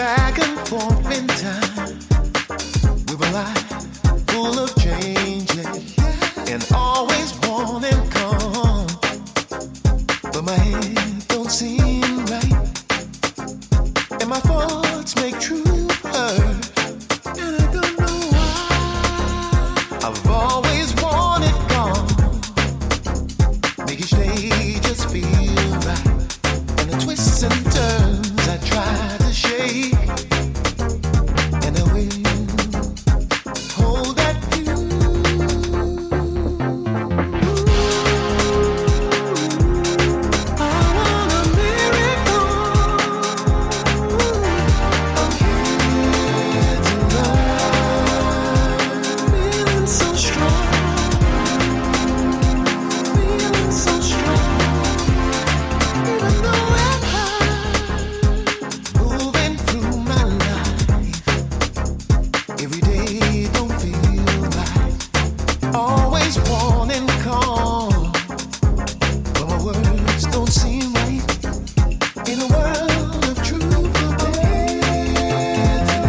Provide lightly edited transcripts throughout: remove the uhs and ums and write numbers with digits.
back and forth in time. We were life full of changes and always wanting calm. But my head don't seem right, and my thoughts make true hurt, and I don't know why. I've always wanted calm, make each day just feel right, and the twists and turns I try to shake, and I will hold that view. I want a miracle. I'm here to love, feeling so strong, feeling so strong, even though I'm high, moving through my life. Every day don't feel right, always wanting calm, but my words don't seem right. In a world of truth, I'm here to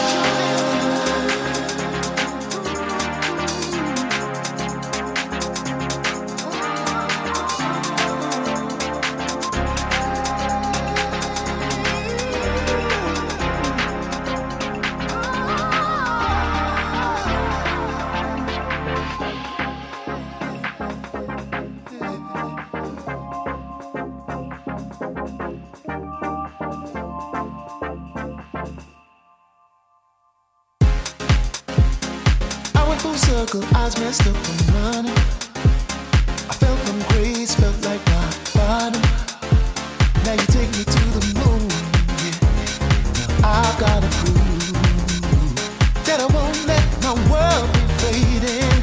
I went full circle, eyes messed up from running. I fell from grace, felt like rock bottom. Now you take me to the moon, yeah. Now I've gotta prove that I won't let my world be fading.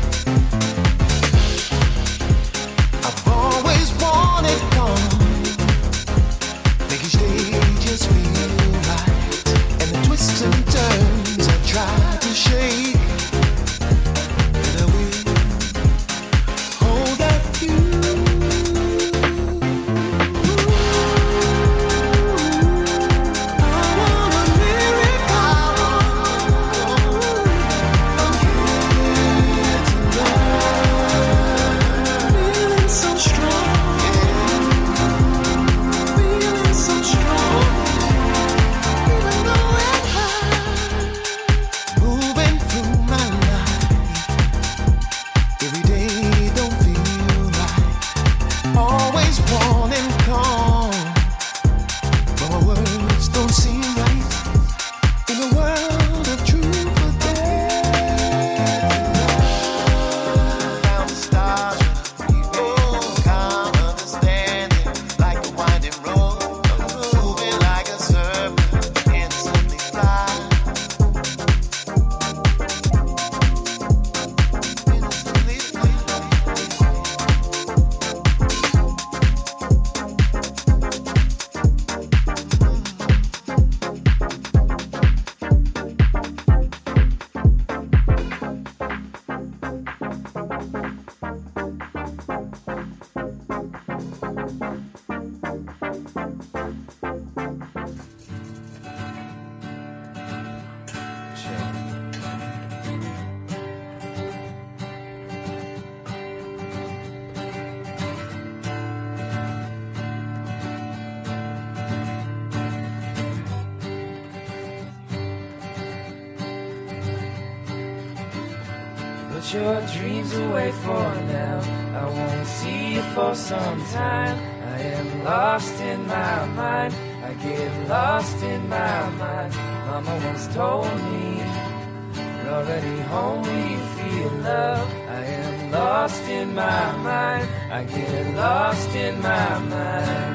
I've always wanted calm, make each day just feel right, and the twists and turns I try to shake. And I will hold that view. I want a miracle. I'm here to love, feeling so strong, feeling so strong, even though I'm high, moving through my life. Every day don't feel right, always wanting calm, but my words don't seem right. In a world of truth, but found the stars, calm understanding, like a winding road, moving like a serpent, instantly fly. Instantly fly. Put your dreams away for now. I won't see you for some time. I am lost in my mind. I get lost in my mind. Mama once told me, you're already home when you feel love. I am lost in my mind. I get lost in my mind.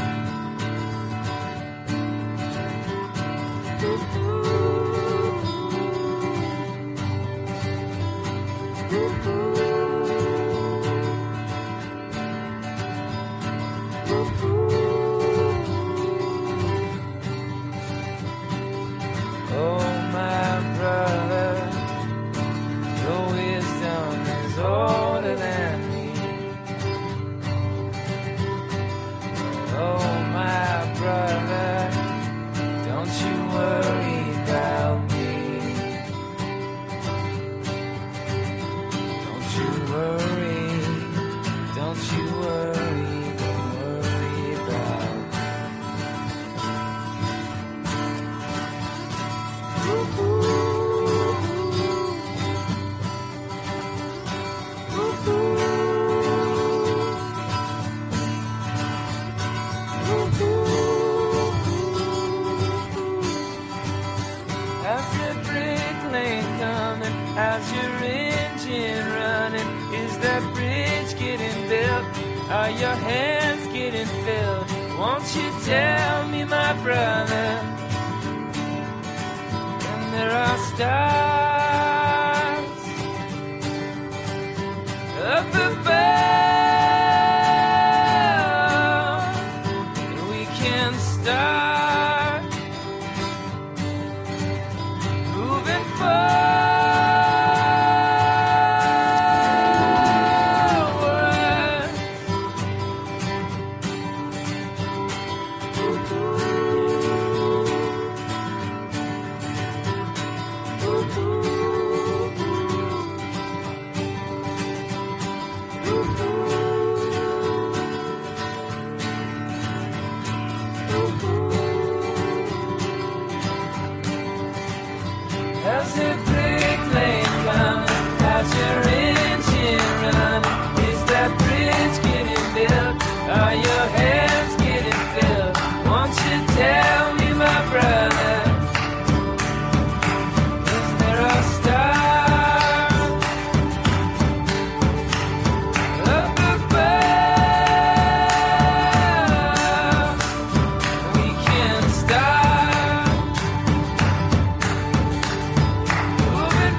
Oh, my brother, your wisdom is older than me. Won't you tell me, my brother, when there are stars up above, we can start moving forward. As the brick lane coming, how's your engine run? Is that bridge getting built? Are your hands getting filled? Won't you tell me, my brother, is there a star up above? We can start moving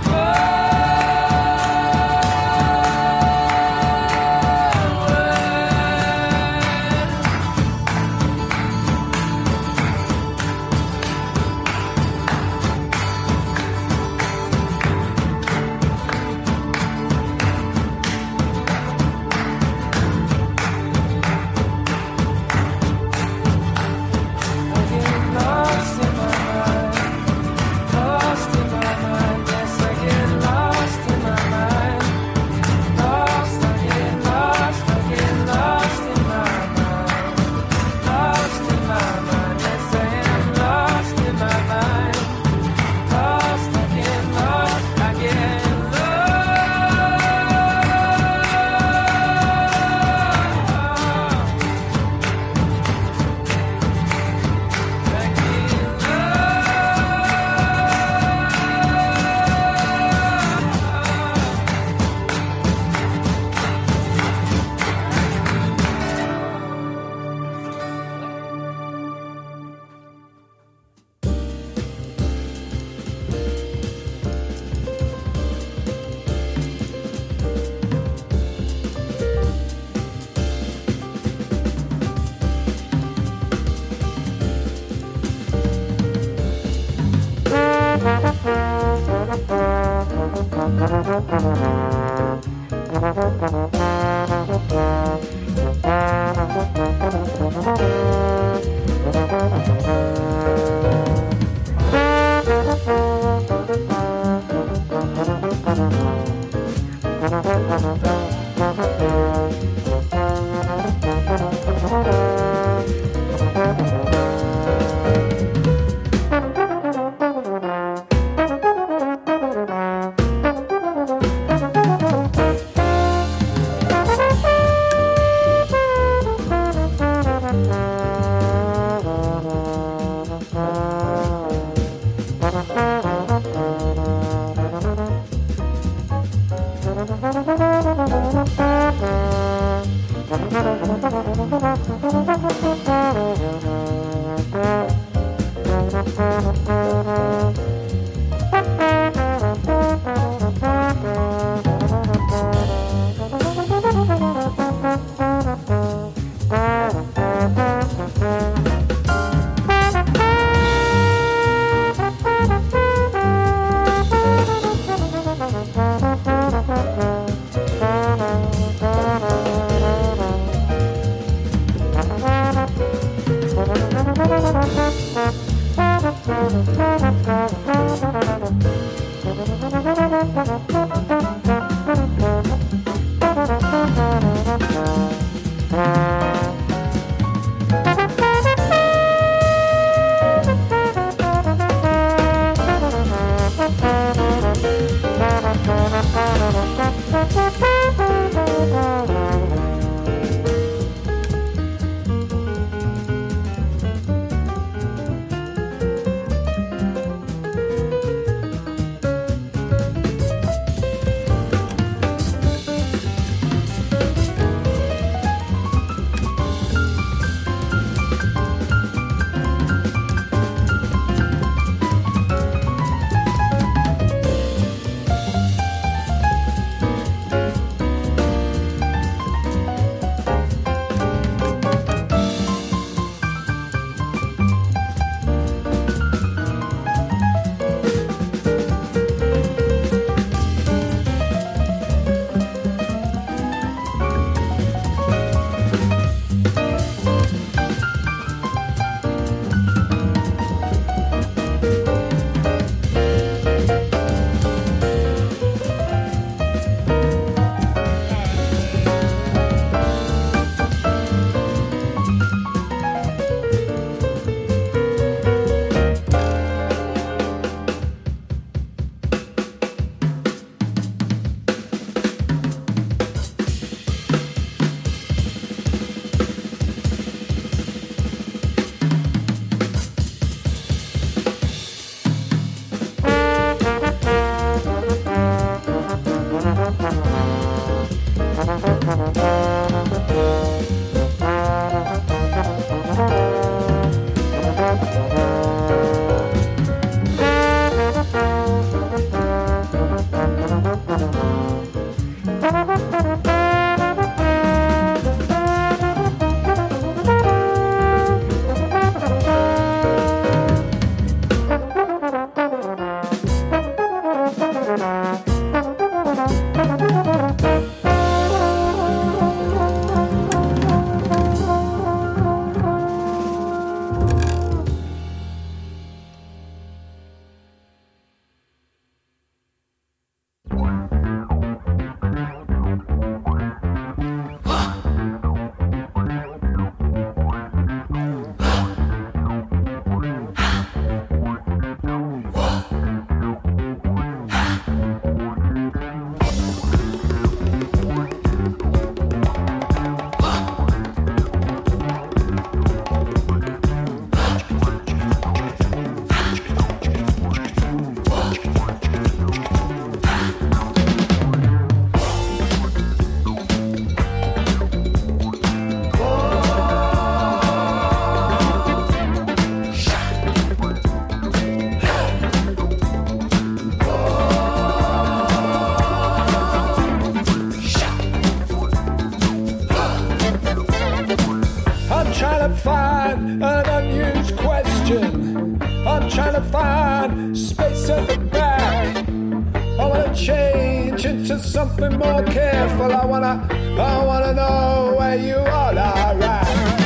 Something more careful. I wanna know where you all are at.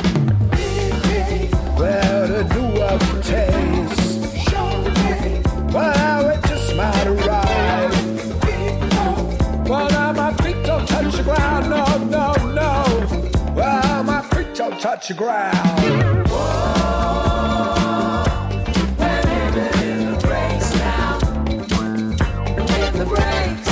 Where the new world taste. Well, it just might arrive. Well, now my feet don't touch the ground. No, no, no. Well, my feet don't touch the ground. We're living in the breaks now. In the breaks.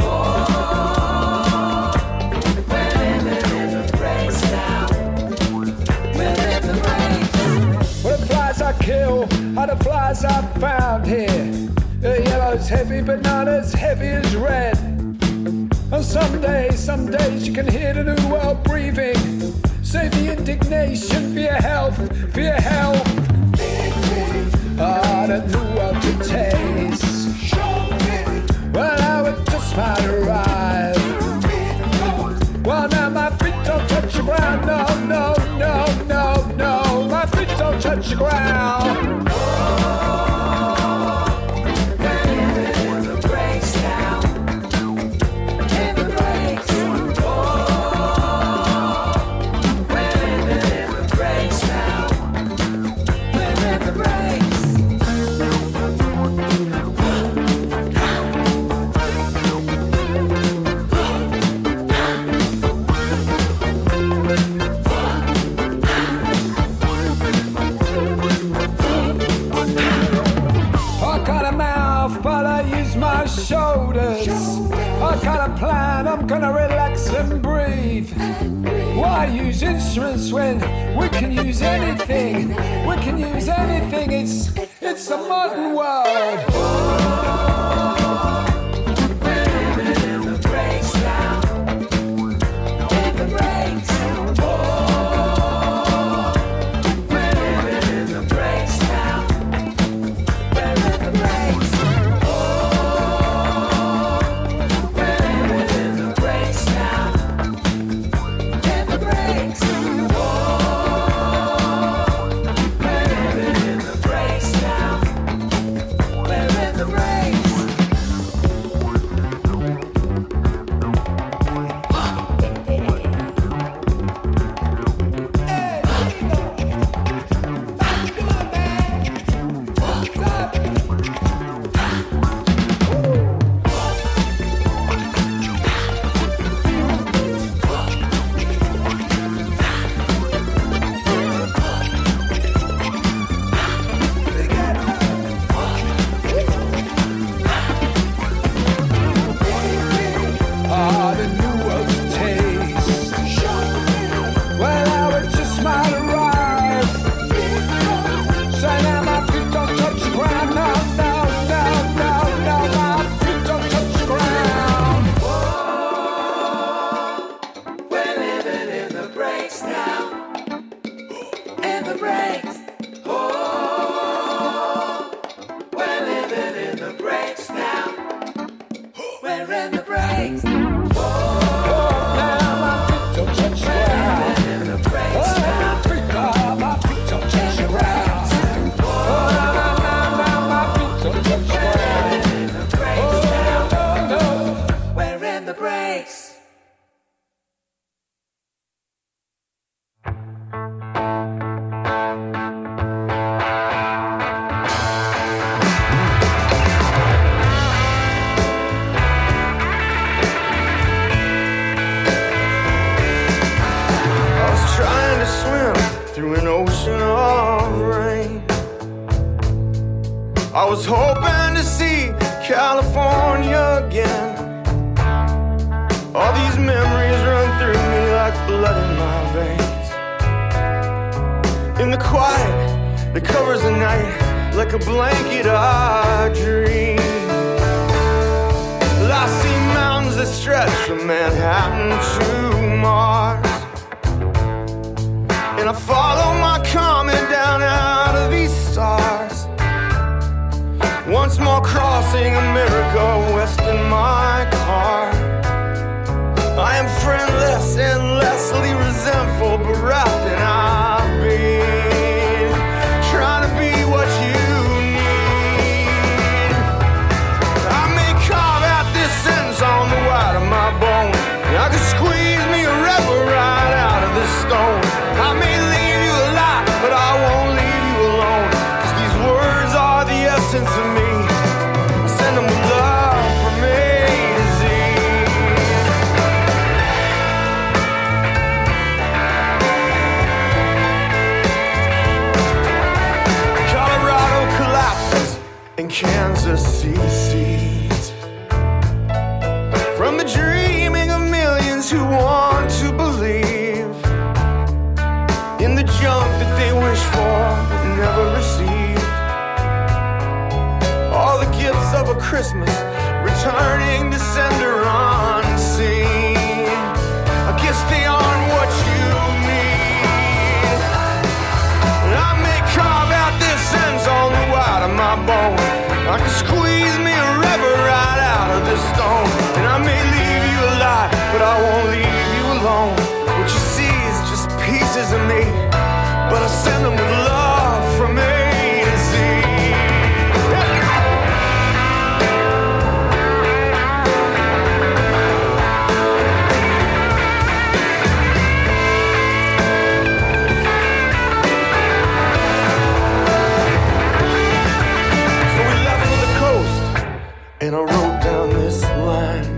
Kill are the flies I found here. The yellow's heavy, but not as heavy as red. And some days you can hear the new world breathing. Save the indignation for your health, for your health. Ah, the new world to taste. Well, now it just might arrive. Well, now my feet don't touch the ground. No, no, no, no, no. My feet don't touch the ground. Shoulders. I got a plan, I'm gonna relax and breathe. Why use instruments when we can use anything? We can use anything, it's a modern world. Where I was hoping to see California again. All these memories run through me like blood in my veins. In the quiet that covers the night, like a blanket I dream. I see mountains that stretch from Manhattan to Mars, and I follow my comet down out of these stars. Once more crossing America west in my car. I am friendless, endlessly resentful, bereft, and I've been trying to be what you need. I may carve out this sentence on the white of my bones. I could squeeze me a river right out of this stone. I may leave you alive, but I won't leave you alone. 'Cause these words are the essence of me. I send them with love from A to Z. Colorado collapses and Kansas secedes from the dreaming of millions who want to believe in the junk that they wish for but never received. All the gifts of a Christmas returning to sender unseen. I guess they aren't what you need. I may carve out this sense on the white of my bone. I can squeeze me a river right out of this stone. And I may leave you alive, but I won't leave you alone. What you see is just pieces of me, but I send them with love from A to Z. So we left for the coast, and I wrote down this line.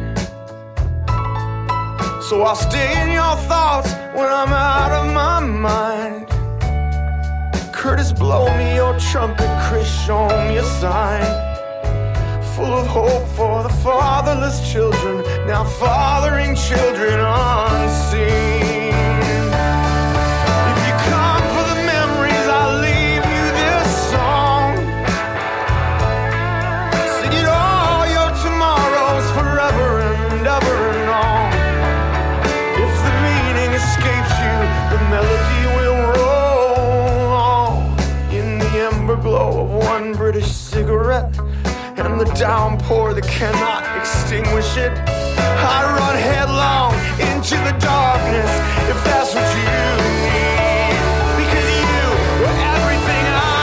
So I'll stay in your thoughts when I'm out of my mind. Curtis, blow me your trumpet. Chris, show me a sign. Full of hope for the fatherless children, now fathering children unseen. If you come for the memories, I'll leave you this song. Sing it all your tomorrows forever and ever and on. If the meaning escapes you, the melody will roll on. In the ember glow of one British cigarette and the downpour that cannot extinguish it, I run headlong into the darkness if that's what you need. Because you were everything I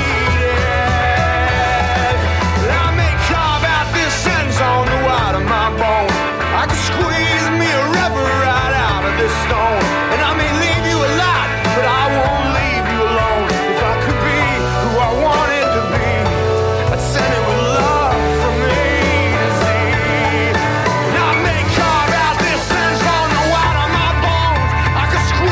needed. I may carve out this sentence on the white of my bone. I could squeeze me a river right out of this stone. And I may leave you alive, but I won't leave you alone. If I could be who I wanted to be, I'd send it with love from A to Z. And I may carve out this sentence on the white of my bones. I could squeeze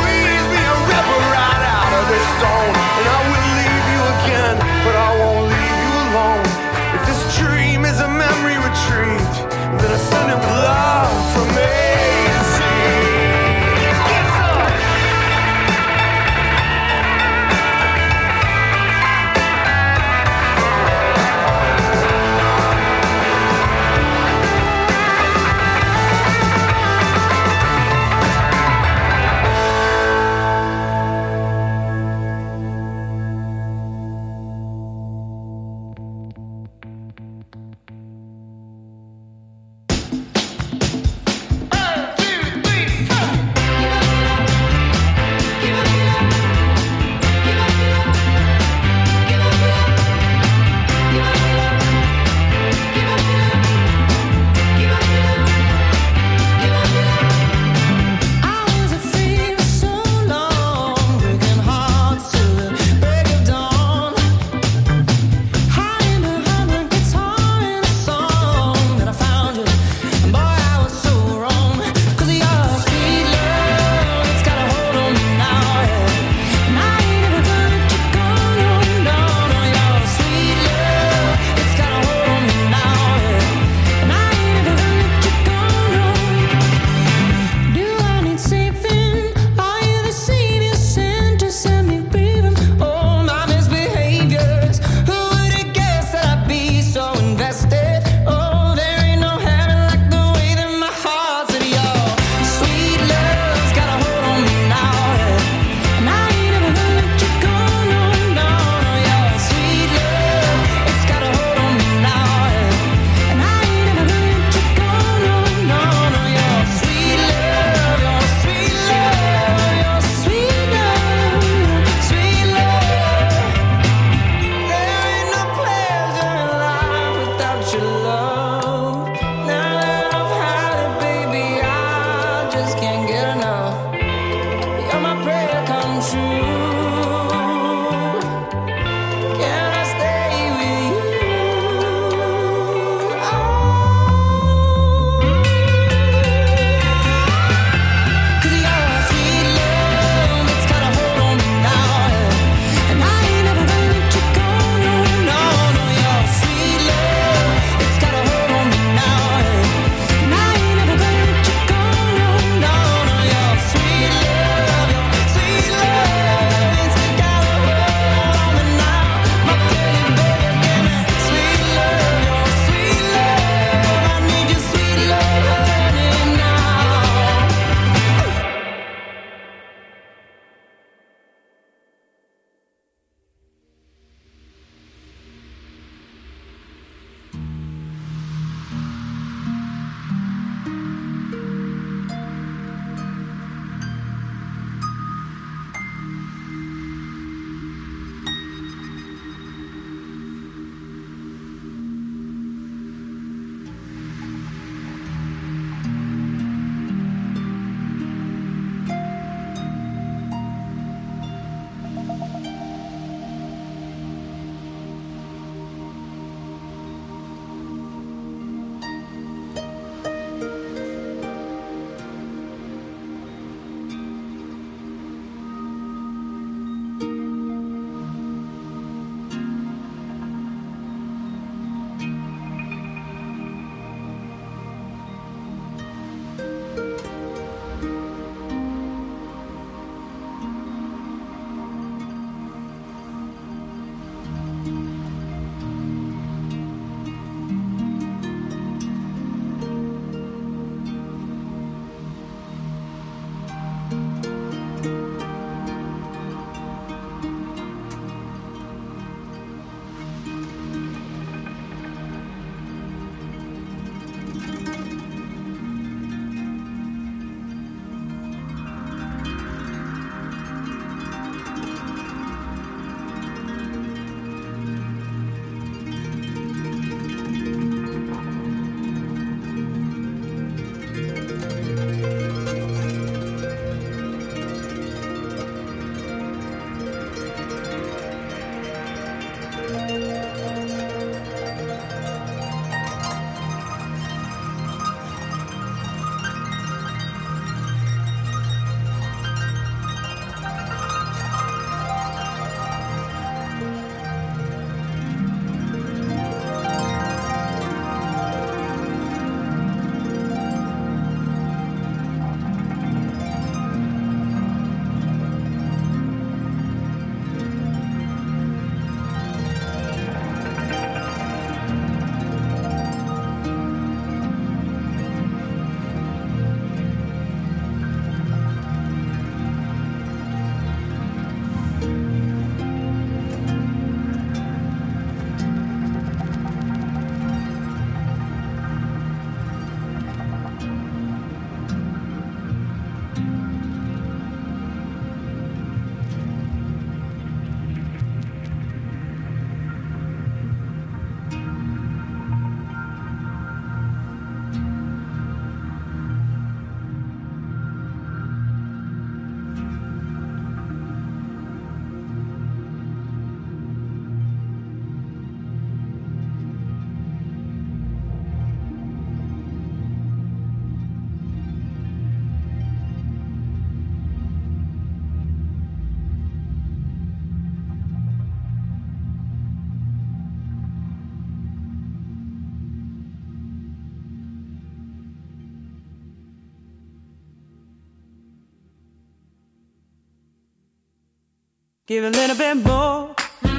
Give a little bit more.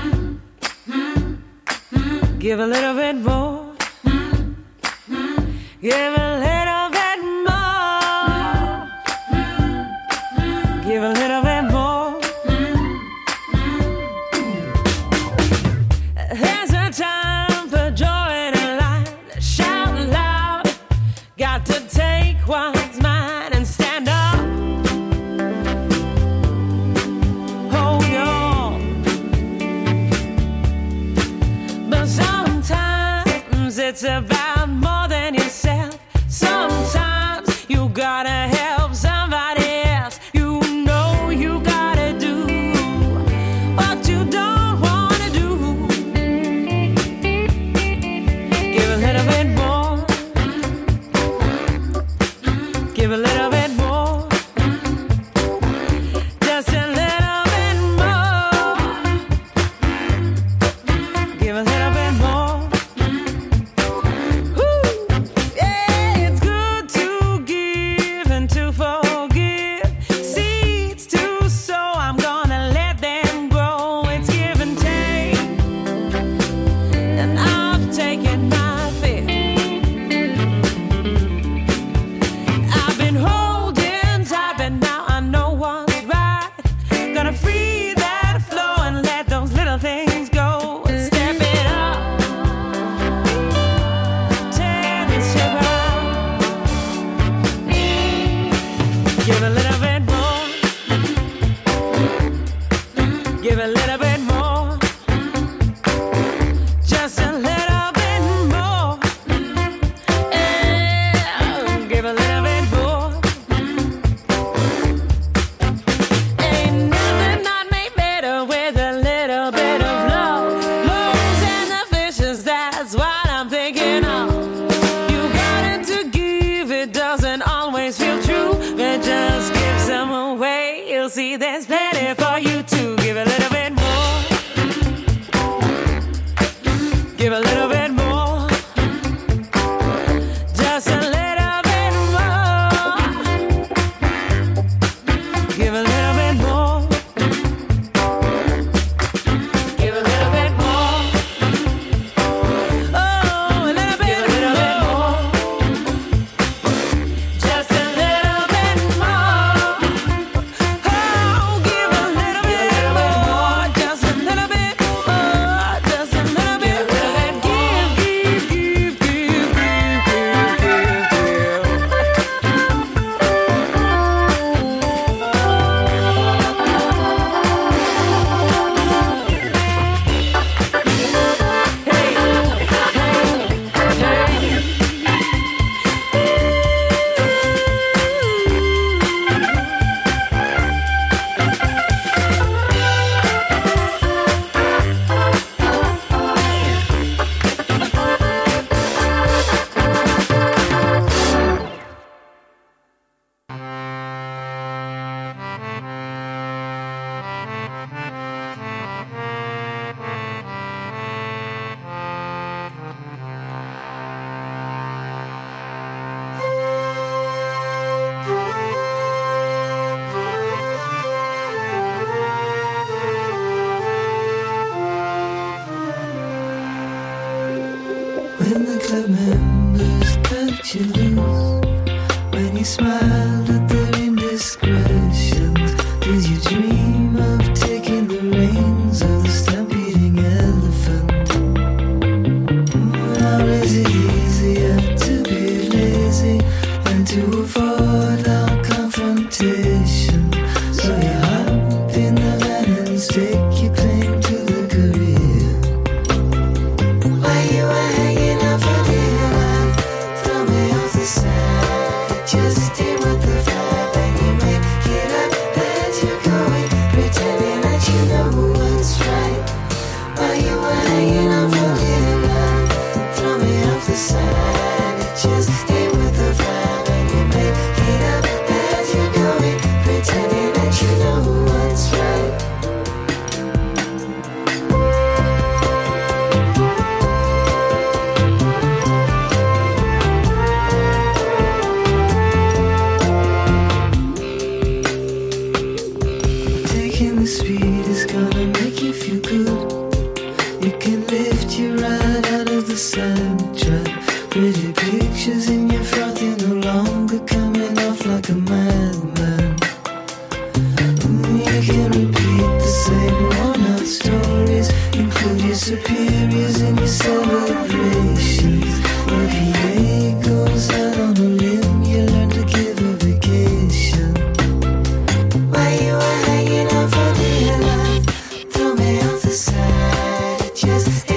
Give a little bit more. Give a little bit more. Give a little bit more. There's a time for joy in a life. Shout loud. Got to take what's mine and stand up. Hold on. But sometimes it's about more than yourself. Sometimes you gotta help somebody else. You know you gotta do what you don't wanna do. Give a little bit more. Give a little bit more. Just a little bit more. Give a little bit more. Woo! Yeah, it's good to give and to forgive. Seeds to sow, I'm gonna let them grow. It's give and take, and I've taken my fill. I've been holding tight, but now I know what's right. Gonna free that flow and let those little things go. Step it up, turn and step out. Give a little bit more. Give a little bit more. Just a little bit more. Yeah, give a little bit more. Ain't nothing not made better with a little bit of love. Loaves and the fishes, that's what I'm thinking of. You got it to give, it doesn't always feel true, but just give some away. You'll see there's plenty for you too. Give a little bit more. Give a little bit more. Just a little bit more. Give a little bit more. Give a little bit more. Oh, a little bit more. Just a little bit more. Oh, give a little bit more. Just a little bit more. Just a little bit. Give, give, give, give, give, give, give, When the club members cut you loose, when you smiled at their indiscretions, did you dream of taking the reins of the stampeding elephant? Or is it easier to be lazy and to avoid all confrontation? So you hop in the van and stake your claim to the career. While you were hanging out for dear life, throw me off the side. Just stay with the fire. the soundtrack. Pretty pictures in your froth, you're no longer coming off like a madman. You can repeat the same worn-out stories, include your superiors in your celebrations. If EA goes out on a limb, you learn to give a vacation. While you were hanging out for dear life, throw me off the side, it just